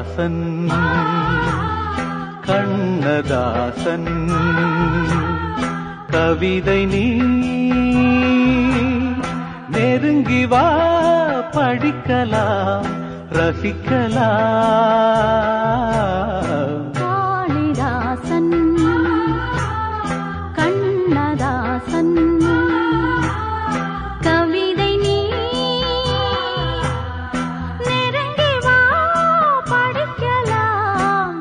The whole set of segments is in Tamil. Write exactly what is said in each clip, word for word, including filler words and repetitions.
கண்ணதாசன் கண்ணதாசன் கவிதை நீ நெருங்கி வா படிக்கலாம் ரசிக்கலாம். காளிதாசன் கண்ணதாசன் கவிதை நீ நெருங்கி வா படிக்கலாம்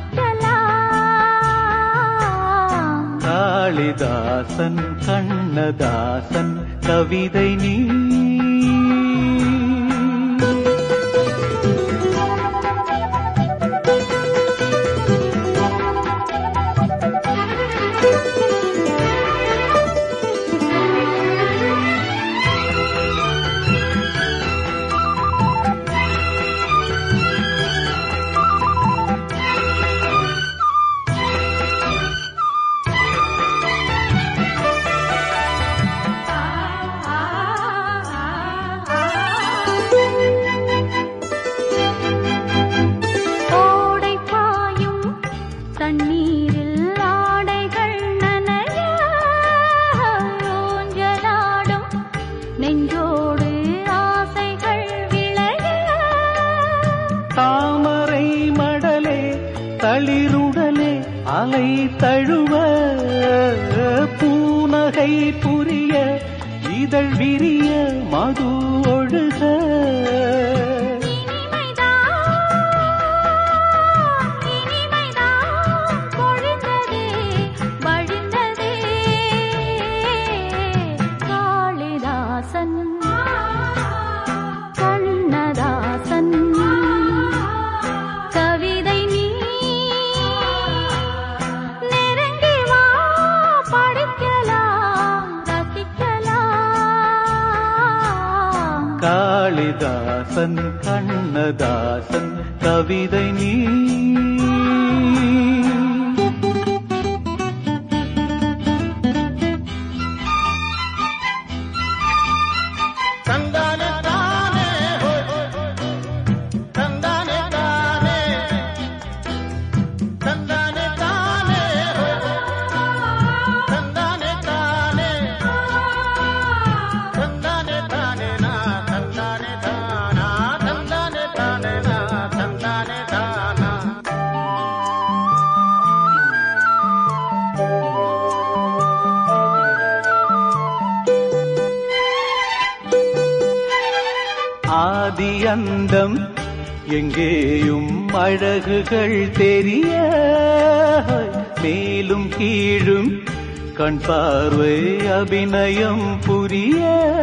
ரசிக்கலாம். காளிதாசன் கண்ணதாசன் கவிதை நீ தண்ணீரில் ஆடைகள் நனைய ஊஞ்சலாடும் நெஞ்சோடு ஆசைகள் விளைய. தாமரை மடலே தளிருடலே அலை தழுவ பூனகை புரிய இதழ் விரிய மது ஒழுக. கண்ணதாசன் கவிதை நீ நெருங்கி வா படிக்கலாம் ரசிக்கலாம். காளிதாசன் கண்ணதாசன் கவிதை நீ ஆதி அந்தம் எங்கேயும் அழகுகள் தெரிய மேலும் கீழும் கண் பார்வை அபிநயம் புரிய.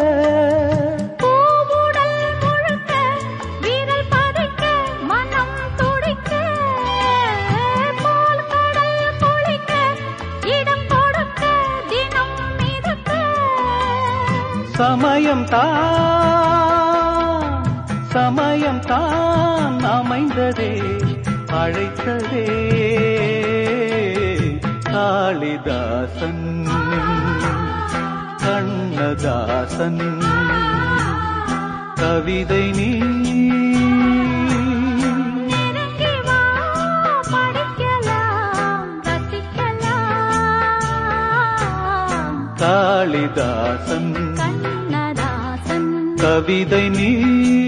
சமயம் தான் சமயம் தான் அமைந்ததே அழைத்ததே. காளிதாசன் கண்ணதாசன் கவிதை நீ காளிதாசன் கண்ணதாசன் கவிதை நீ